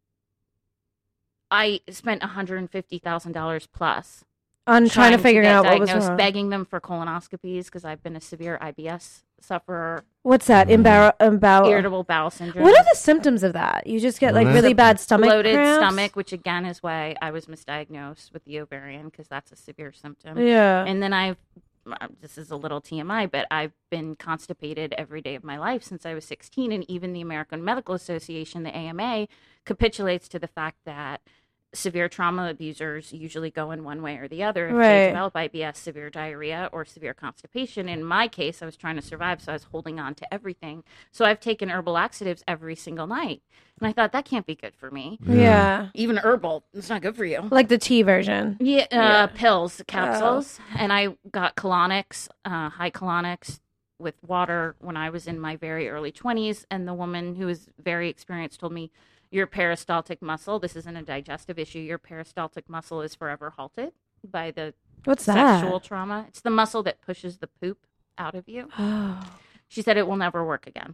I spent one hundred fifty thousand dollars plus On trying to figure get out what was diagnosed, wrong. begging them for colonoscopies because I've been a severe I B S sufferer, What's that? Embar- embar- irritable bowel syndrome. What are the symptoms of that? You just get like What? really bad stomach bloated cramps? stomach, which again is why I was misdiagnosed with the ovarian because that's a severe symptom. Yeah. And then I've, uh, this is a little T M I, but I've been constipated every day of my life since I was sixteen. And even the American Medical Association, the A M A, capitulates to the fact that severe trauma abusers usually go in one way or the other. If Right. they develop I B S, severe diarrhea, or severe constipation. In my case, I was trying to survive, so I was holding on to everything. So I've taken herbal laxatives every single night. And I thought, that can't be good for me. Yeah. Even herbal, it's not good for you. Like the tea version. Yeah, uh, Yeah. pills, capsules, and I got colonics, uh, high colonics with water when I was in my very early twenties. And the woman who was very experienced told me, your peristaltic muscle, this isn't a digestive issue, your peristaltic muscle is forever halted by the What's that? sexual trauma. It's the muscle that pushes the poop out of you. Oh. She said it will never work again.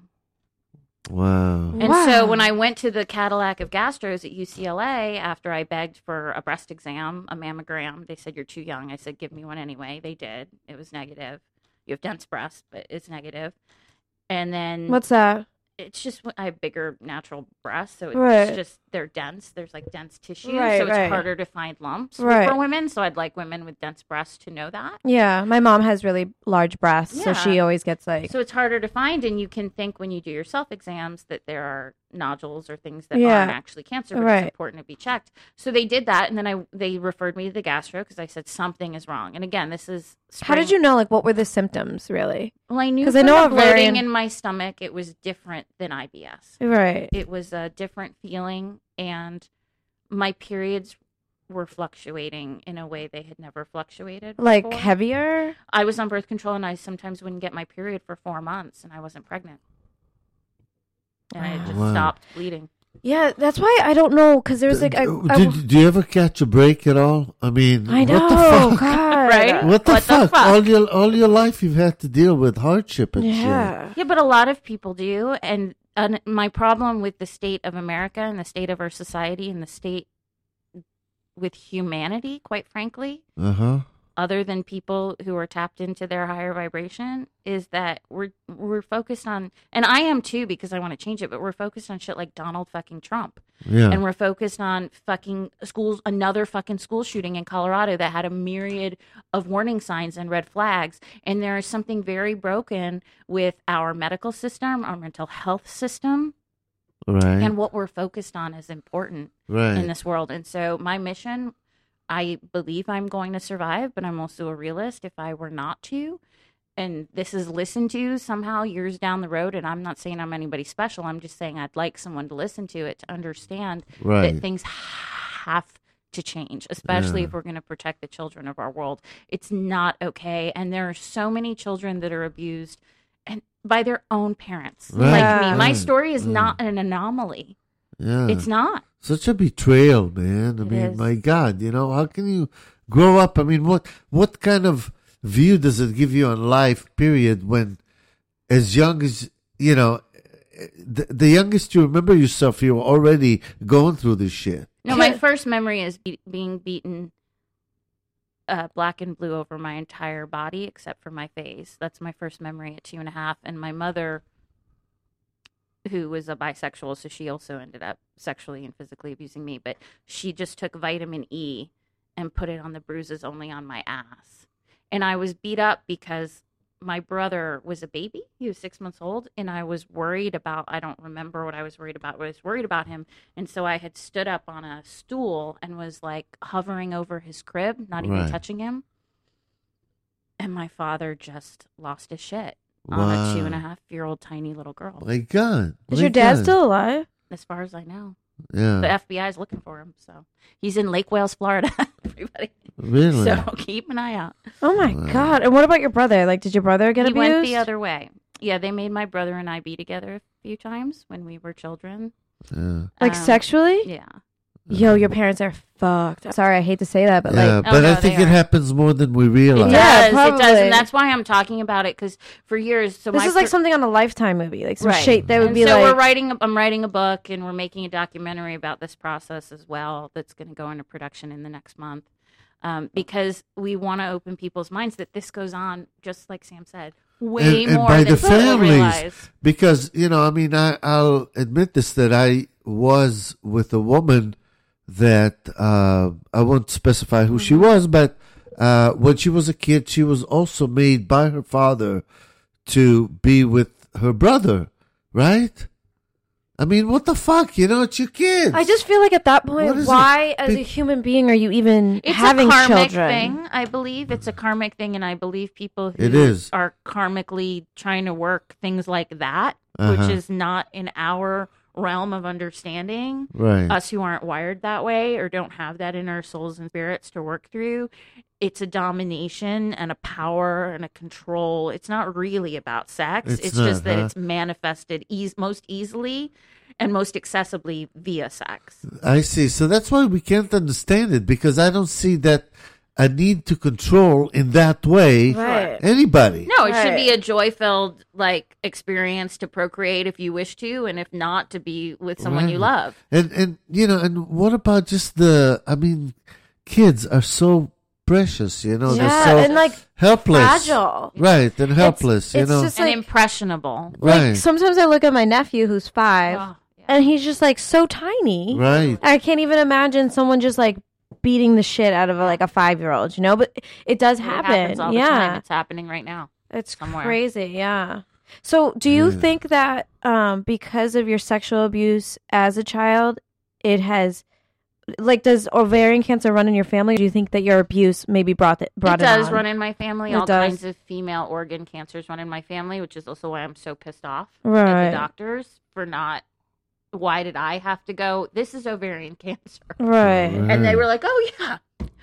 Wow. And Wow. so when I went to the Cadillac of Gastros at U C L A after I begged for a breast exam, a mammogram, they said, you're too young. I said, give me one anyway. They did. It was negative. You have dense breasts, but it's negative. And then What's that? it's just I have bigger natural breasts, so it's Right. just they're dense. There's like dense tissue, Right, so it's right. harder to find lumps Right. for women. So I'd like women with dense breasts to know that. Yeah, my mom has really large breasts, so Yeah. she always gets like. So it's harder to find, and you can think when you do your self exams that there are nodules or things that Yeah. aren't actually cancer, but Right. it's important to be checked. So they did that, and then I they referred me to the gastro because I said something is wrong. And again, this is How did spring- you know? Like, what were the symptoms really? Well, I knew 'Cause from I know the bloating ovarian- in my stomach, it was different than I B S. Right. It was a different feeling, and my periods were fluctuating in a way they had never fluctuated Like before. heavier? I was on birth control, and I sometimes wouldn't get my period for four months, and I wasn't pregnant, and I just Wow. stopped bleeding. Yeah, that's why I don't know. Because there's like, I, did, I, do you ever catch a break at all? I mean, I know, what the fuck? God. Right? What the What the fuck? fuck? All your all your life you've had to deal with hardship and shit. Yeah. Yeah, but a lot of people do, and, and my problem with the state of America and the state of our society and the state with humanity, quite frankly, Uh huh. other than people who are tapped into their higher vibration, is that we're we're focused on, and I am too because I want to change it, but we're focused on shit like Donald fucking Trump, Yeah. and we're focused on fucking schools, another fucking school shooting in Colorado that had a myriad of warning signs and red flags, and there is something very broken with our medical system, our mental health system, right. and what we're focused on is important right. in this world. And so my mission, I believe I'm going to survive, but I'm also a realist if I were not to. And this is listened to somehow years down the road. And I'm not saying I'm anybody special. I'm just saying I'd like someone to listen to it to understand Right. that things have to change, especially Yeah. if we're going to protect the children of our world. It's not okay. And there are so many children that are abused and by their own parents. Right. Like me. My Right. story is Right. not an anomaly. Yeah. It's not. Such a betrayal, man. I It mean, is. my God, you know, how can you grow up? I mean, what what kind of view does it give you on life, period, when as young as, you know, the, the youngest you remember yourself, you're already going through this shit. No, my first memory is be- being beaten uh, black and blue over my entire body except for my face. That's my first memory at two and a half. And my mother, who was a bisexual, so she also ended up sexually and physically abusing me, but she just took vitamin E and put it on the bruises only on my ass. And I was beat up because my brother was a baby. He was six months old, and I was worried about, I don't remember what I was worried about, but I was worried about him. And so I had stood up on a stool and was like hovering over his crib, not even Right. touching him. And my father just lost his shit on a Wow. two and a half year old tiny little girl, My God. Is my your dad God. still alive? as far as I know. Yeah. The F B I is looking for him. So he's in Lake Wales, Florida, everybody. Really? So keep an eye out. Oh my God. And what about your brother? Like, did your brother get he abused? went the other way. Yeah, they made my brother and I be together a few times when we were children. yeah. Like Um, sexually? Yeah. Yo, your parents are fucked. Sorry, I hate to say that, but Yeah, like, but Oh, no, I think they it are. happens more than we It realize. does. Yeah, It does, probably. and that's why I'm talking about it because for years, so this my is like fir- something on a Lifetime movie, like some Right. shit that would and be so like. we're writing. a- I'm writing a book, and we're making a documentary about this process as well. That's going to go into production in the next month, um, because we want to open people's minds that this goes on, just like Sam said, way and, and more by than the people families, realize. because you know, I mean, I, I'll admit this that I was with a woman that uh, I won't specify who she was, but uh, when she was a kid, she was also made by her father to be with her brother, right? I mean, what the fuck? You know, it's your kids. I just feel like at that What point, is why, it? as Be- a human being, are you even It's having a karmic children? thing, I believe. It's a karmic thing, and I believe people who It is. are karmically trying to work things like that, Uh-huh. which is not in our realm of understanding. right. Us who aren't wired that way or don't have that in our souls and spirits to work through, it's a domination and a power and a control. It's not really about sex. It's It's, not, just that huh? it's manifested eas most easily and most accessibly via sex. I see. So that's why we can't understand it, because I don't see that a need to control in that way Right. anybody. No, it should be Right. a joy-filled like experience to procreate if you wish to, and if not, to be with someone you Right. love. And and you know, and what about just the? I mean, kids are so precious. You know, Yeah, they're so and like helpless, fragile. right? And helpless. you it's know, just And like, impressionable. right, like sometimes I look at my nephew who's five, Oh, yeah. and he's just like so tiny. right. I can't even imagine someone just like beating the shit out of like a five year old, you know? But it does It happen. happens all the yeah. time. It's happening right now. It's somewhere. crazy, yeah. So, do you Yeah. think that um, because of your sexual abuse as a child, it has, like, does ovarian cancer run in your family? Do you think that your abuse maybe brought it brought it it, does on? run in my family. It All does. kinds of female organ cancers run in my family, which is also why I'm so pissed off at Right. the doctors for not. Why did I have to go? This is ovarian cancer, Right. Right. and they were like, "Oh yeah,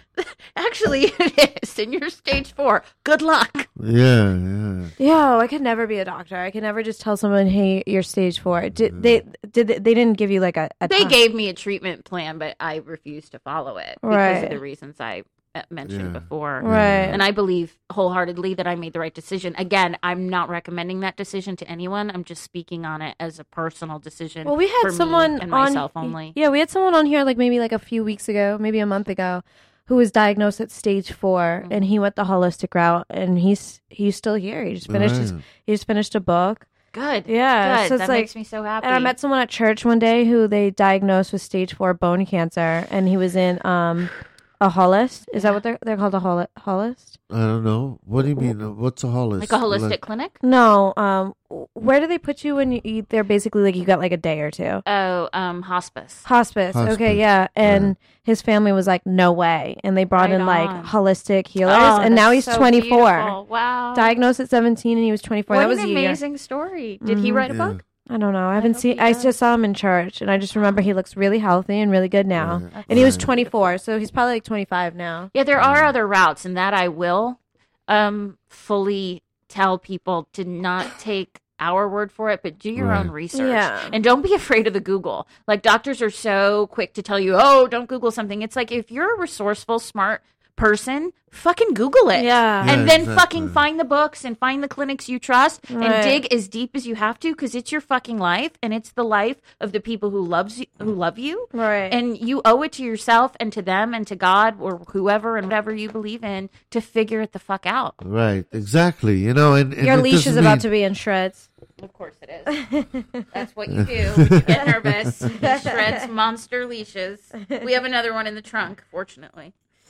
actually it is, and you're stage four. Good luck." Yeah, yeah. Yeah, I could never be a doctor. I could never just tell someone, "Hey, you're stage four." Did they? Did they, they didn't give you like a? a They time- gave me a treatment plan, but I refused to follow it because Right. of the reasons I uh, mentioned Yeah. before. Right. And I believe wholeheartedly that I made the right decision. Again, I'm not recommending that decision to anyone. I'm just speaking on it as a personal decision. Well, we had for me someone and on myself only. Yeah, we had someone on here like maybe like a few weeks ago, maybe a month ago, who was diagnosed at stage four, Mm-hmm. and he went the holistic route, and he's he's still here. He just finished his Right. he just finished a book. Good. Yeah, Good. so it's that like- makes me so happy. And I met someone at church one day who they diagnosed with stage four bone cancer, and he was in um a holist. Is that what they're they're called, a holi- holist? I don't know. What do you mean? What's a holistic? like a holistic clinic. No. Um, where do they put you when you, you they're basically like you got like a day or two? Oh, um, hospice. Hospice. Hospice. Okay, yeah. And Right. his family was like, no way. And they brought Right in like on. holistic healers. Oh, and now he's that's so twenty-four. beautiful. Wow. Diagnosed at seventeen, and he was twenty-four. What that was an a year. amazing story. Did he Mhm. write a Yeah. book? I don't know. I haven't hope seen. he I does. just saw him in church, and I just remember he looks really healthy and really good now. Right. And he was Right. twenty-four, so he's probably like twenty-five now. Yeah, there are other routes, and that I will um, fully tell people to not take our word for it, but do your Right. own research. Yeah. And don't be afraid of the Google. Like, doctors are so quick to tell you, oh, don't Google something. It's like, if you're a resourceful, smart person, fucking Google it. Yeah. Yeah, And then exactly. fucking find the books and find the clinics you trust Right. and dig as deep as you have to, because it's your fucking life, and it's the life of the people who loves you, who love you. Right. And you owe it to yourself and to them and to God or whoever and whatever you believe in to figure it the fuck out. Right, exactly. You know, and, and Your it leash is doesn't about mean- to be in shreds. Of course it is. That's what you do when you get nervous. He shreds monster leashes. We have another one in the trunk, fortunately.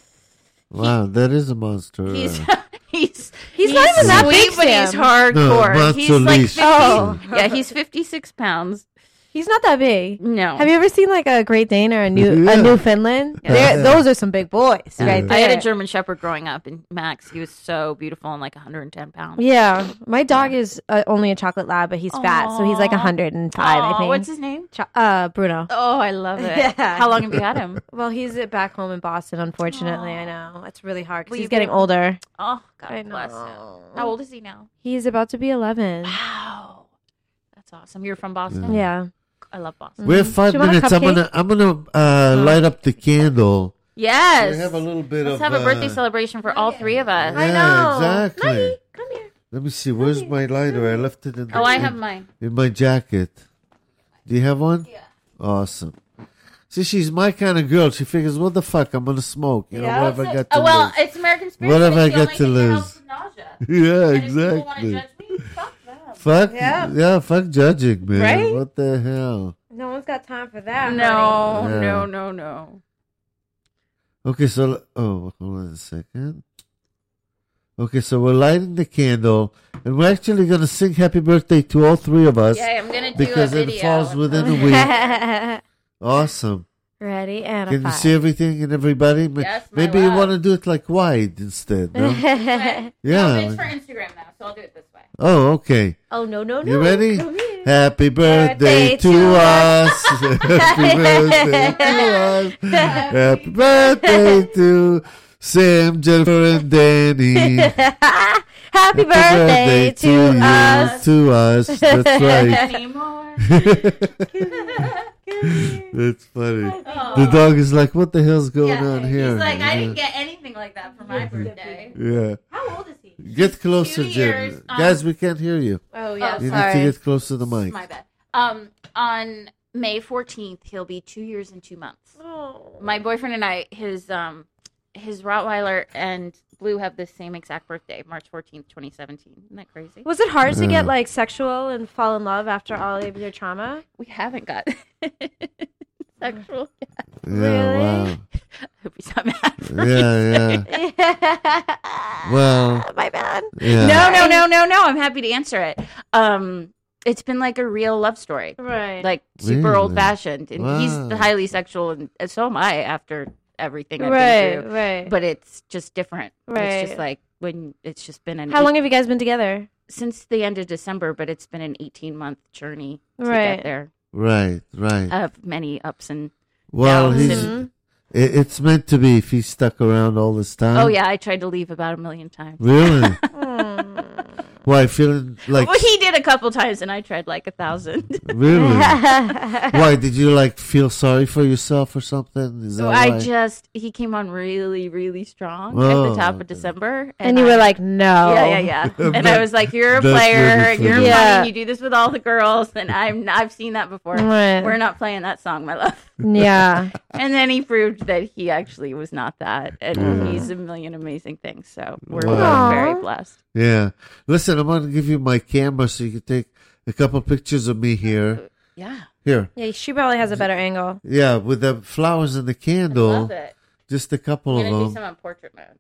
Wow, that is a monster. He's uh, he's He's not even that sweet, big, but he's Sam. hardcore. No, he's monster like leash. fifty. Oh. Yeah, he's fifty-six pounds. He's not that big. No. Have you ever seen like a Great Dane or a new Yeah. a Newfoundland? Yeah. They're- Yeah. Those are some big boys, Yeah. right I there. had a German Shepherd growing up, and Max, he was so beautiful and like one hundred ten pounds. Yeah, my dog is uh, only a chocolate lab, but he's fat, so he's like Aw. one hundred five, I Aw, think. what's his name? Cho- uh, Bruno. Oh, I love it. Yeah. How long have you had him? Well, he's at back home in Boston, unfortunately. I know. It's really hard because Will he's you getting be- older. Oh, God I bless him. know. How old is he now? He's about to be eleven. Wow. That's awesome. You're from Boston? Yeah. I love Boston. We have five Do you want a minutes. I'm cupcake? gonna I'm gonna uh, light up the candle. Yes. We have a little bit Let's of. have a birthday uh, celebration for all three of us. Yeah, I know. exactly. Maggie, come here. Let me see. Where's my lighter? I left it in. The, Oh, I in- have mine. in my jacket. Do you have one? Yeah. Awesome. See, she's my kind of girl. She figures, what the fuck? I'm gonna smoke. You know, Yeah. what have I got to Oh, well, lose? it's American Spirit. What have but I it's the got only to thing that lose? helps with nausea. Yeah, And if people want to exactly. judge me, fuck them. Fuck Yeah. yeah, fuck judging, man. Right? What the hell? No one's got time for that. honey. No, Yeah. no, no, no. Okay, so oh, hold on a second. Okay, so we're lighting the candle, and we're actually gonna sing "Happy Birthday" to all three of us Yeah, I'm gonna do because a it video. falls within a week. Awesome. Ready and Can a you five. see everything and everybody? Ma- Yes, my Maybe you love. want to do it like wide instead. No? Yeah. Yeah. No, it's for Instagram now, so I'll do it this way. Oh, okay. Oh no no no! You ready? Come here. Happy birthday Birthday to to us. Happy birthday to us. Happy birthday to Sam, Jennifer, and Danny. Happy birthday to you, us. To us. That's right. Anymore. That's funny. Oh. The dog is like, what the hell's going Yeah, on here? He's like, I didn't get anything like that for my birthday. Yeah. How old is he? Get closer, Two Jim. years, um, Guys, we can't hear you. Oh yeah, You sorry. need to get close to the mic. My bad. Um, on May fourteenth, he'll be two years and two months. Oh. My boyfriend and I, his um, his Rottweiler and Blue have the same exact birthday, March fourteenth, twenty seventeen. Isn't that crazy? Was it hard to Yeah. get like sexual and fall in love after all of your trauma? We haven't got sexual yet. Yeah, Really? wow. I hope he's not mad. For Yeah, yeah. Well, my bad. yeah. No, no, no, no, no. I'm happy to answer it. Um, it's been like a real love story, Right. like super Really? old fashioned, and Wow. he's highly sexual, and and so am I after everything I've right, been through. right. But it's just different. It's Right. just like when it's just been an How long have you guys been together? since the end of December, but it's been an eighteen month journey to Right. get there Right, right. of many ups and Well, downs he's, and- it, it's meant to be if he's stuck around all this time. oh yeah, I tried to leave about a million times. Really? Mm. Why, feeling like. Well, he did a couple times, and I tried like a thousand. Really? Why? Did you like feel sorry for yourself or something? Is that So I why? just he came on really, really strong at Oh, the top okay. of December, and you I- were like, no. yeah, yeah, yeah. And I was like, "You're a That's player. really You're funny. funny. Yeah. You do this with all the girls." And I'm I've seen that before. Right. We're not playing that song, my love. Yeah. And then he proved that he actually was not that, and Yeah. he's a million amazing things. So we're Wow. both very blessed. Yeah. Listen, I'm going to give you my camera so you can take a couple pictures of me here. Yeah, Here. Yeah, she probably has a better angle. Yeah, with the flowers and the I candle. love it. Just a couple I'm of gonna do them. some on portrait mode.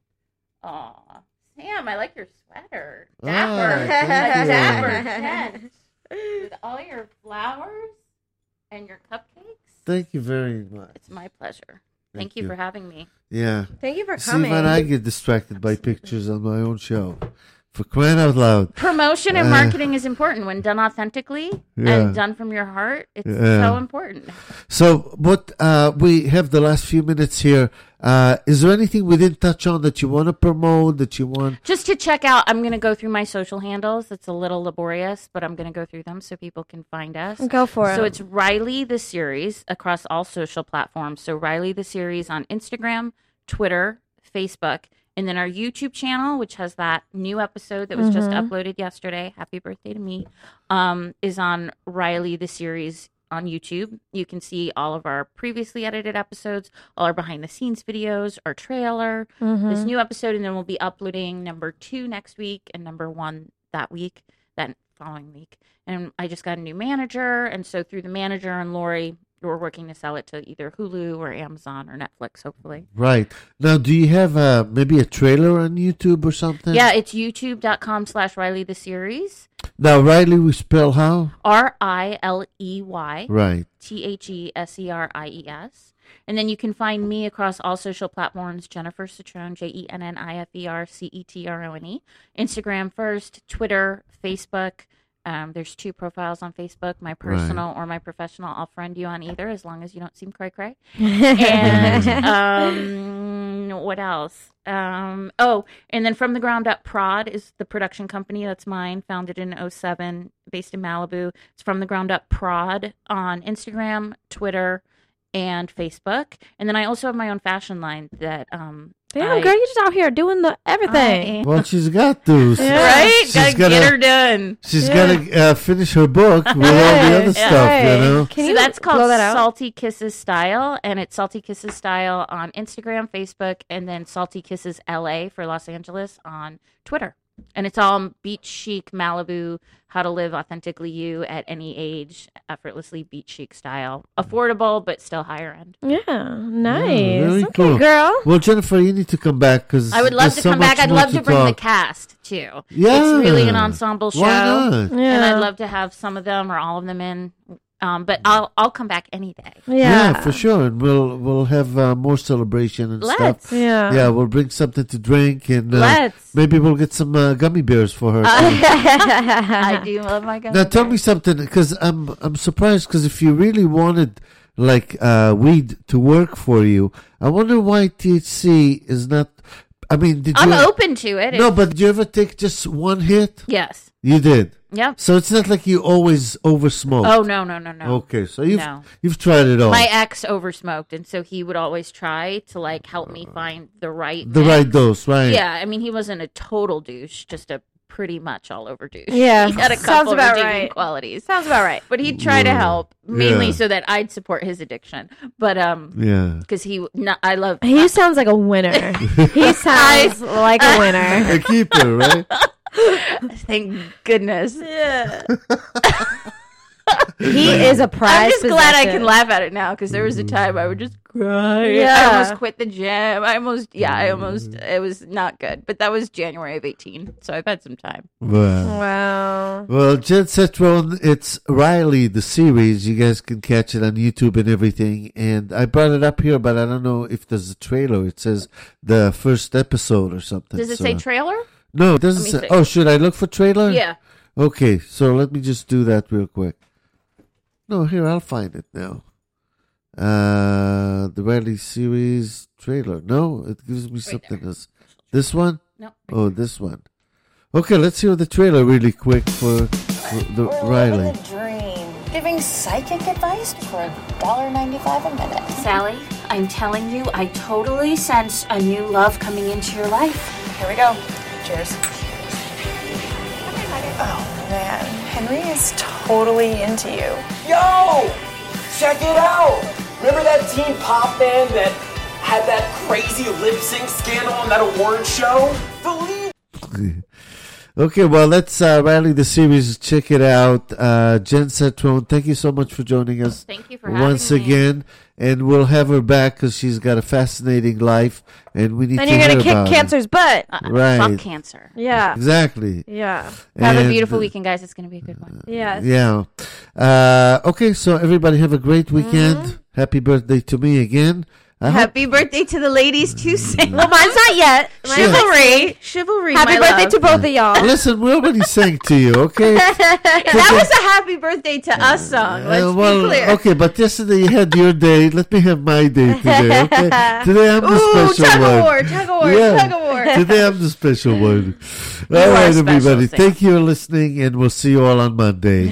Aw, Sam, I like your sweater. Ah, Dapper, thank a you. dapper tent with all your flowers and your cupcakes. Thank you very much. It's my pleasure. Thank Thank, you you. for having me. Yeah. Thank you for See, coming. when I get distracted by pictures on my own show. For crying out loud. Promotion and Uh, marketing is important when done authentically Yeah. and done from your heart. It's Yeah. so important. So, but uh, we have the last few minutes here. Uh, is there anything we didn't touch on that you want to promote, that you want? Just to check out, I'm going to go through my social handles. It's a little laborious, but I'm going to go through them so people can find us. Go for it. So it's Riley the Series across all social platforms. So Riley the Series on Instagram, Twitter, Facebook, and then our YouTube channel, which has that new episode that was just uploaded yesterday. Happy birthday to me. Um, is on Riley the Series on YouTube. You can see all of our previously edited episodes, all our behind the scenes videos, our trailer, this new episode, and then we'll be uploading number two next week and number one that week, that following week. And I just got a new manager, and so through the manager and Lori, we're working to sell it to either Hulu or Amazon or Netflix, hopefully. Right. Now, do you have uh, maybe a trailer on YouTube or something? Yeah, it's youtube.com slash Riley the Series. Now, Riley, we spell how? R I L E Y Right. T H E S E R I E S. And then you can find me across all social platforms, Jennifer Citrone, J E N N I F E R C E T R O N E. Instagram first, Twitter, Facebook. Um, there's two profiles on Facebook, my personal or my professional. I'll friend you on either as long as you don't seem cray-cray. And um, what else? Um, oh, and then From the Ground Up Prod is the production company. That's mine, founded in oh seven, based in Malibu. It's From the Ground Up Prod on Instagram, Twitter, and Facebook. And then I also have my own fashion line that um Damn, I, girl, you're just out here doing the everything. Well, she's got to. Yeah. right? She's Gotta, gotta- get her done. She's Yeah. got to uh, finish her book with all the other Yeah. stuff, you know? Can so you that's called blow that out? Salty Kisses Style, and it's Salty Kisses Style on Instagram, Facebook, and then Salty Kisses L A for Los Angeles on Twitter. And it's all beach chic Malibu, how to live authentically you at any age, effortlessly beach chic style. Affordable, but still higher end. Yeah, nice. very okay, cool. girl. Well, Jennifer, you need to come back because I would love to come back. I'd love to bring the cast, too. Yeah. It's really an ensemble show. Why not? Yeah. And I'd love to have some of them or all of them in. Um, but I'll I'll come back any day. Yeah. Yeah, for sure, and we'll we'll have uh, more celebration and Let's. stuff. Yeah. Yeah, we'll bring something to drink, and uh, Let's. maybe we'll get some uh, gummy bears for her. too. I do love my gummy Now, tell me bears. something, because I'm I'm surprised. Because if you really wanted like uh, weed to work for you, I wonder why T H C is not. I mean, did I'm you? open to it. No, If- but did you ever take just one hit? yes. You did. Yep. So it's not like you always over smoked. Oh no no no no. Okay, so you've No. you've tried it all. My ex over smoked, and so he would always try to like help me find the right the mix. right dose, right? Yeah, I mean he wasn't a total douche, just a pretty much all over douche. Yeah. he had a Sounds couple about redeeming right. qualities. Sounds about right. But he'd try to help mainly Yeah. so that I'd support his addiction. But um, Yeah. because he, no, I love. He sounds like a winner. He sounds like a winner. A keeper, right? Thank goodness. Yeah. He is a prize I'm just glad I possession. can laugh at it now because there was a time I would just cry. Yeah. I almost quit the gym. I almost, yeah, I almost, it was not good. But that was January of eighteen, so I've had some time. Wow. Wow. Well, Jen Cetron, it's Riley, the series. You guys can catch it on YouTube and everything. And I brought it up here, but I don't know if there's a trailer. It says the first episode or something. Does it so- say trailer? No, it doesn't Let me say. see. Oh, should I look for trailer? Yeah. Okay, so let me just do that real quick. No, here, I'll find it now. Uh, the Riley series trailer. No, it gives me something else. This one? No. Oh, this one. Okay, let's hear the trailer really quick for, for the We're Riley. living the dream. Giving psychic advice for one dollar ninety-five a minute. Sally, I'm telling you, I totally sense a new love coming into your life. Here we go. Cheers. Oh, man. Henry is totally into you. Yo! Check it out! Remember that teen pop band that had that crazy lip sync scandal on that award show? The lead. Okay, well, let's uh, Riley the series. Check it out. Uh, Jen Cetron, thank you so much for joining us. Thank you for having once me. again, and we'll have her back because she's got a fascinating life, and we need And to you're hear going to kick about it. cancer's butt. Uh, Right. Fuck cancer. Yeah. Exactly. Yeah. Have And, a beautiful uh, weekend, guys. It's going to be a good one. Yes. Yeah. Uh, okay, so everybody have a great weekend. Mm-hmm. Happy birthday to me again. I hope- Happy birthday to the ladies too, Sam. Well, mine's not yet. Mine's not Chivalry. Chivalry. Happy my birthday love. to both of y'all. Listen, we already sang to you, okay? That was a happy birthday to us song. Let's Uh, well, be clear. okay, but yesterday you had your day. Let me have my day today, okay? Today I'm the Ooh, special tug one. of war, tug of war, Yeah. tug of war. Today I'm the special one. All are right, special, everybody. Sam. Thank you for listening, and we'll see you all on Monday.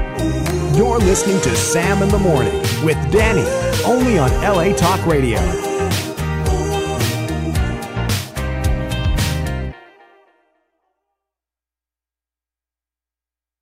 You're listening to Sam in the Morning with Danny, only on L A Talk Radio.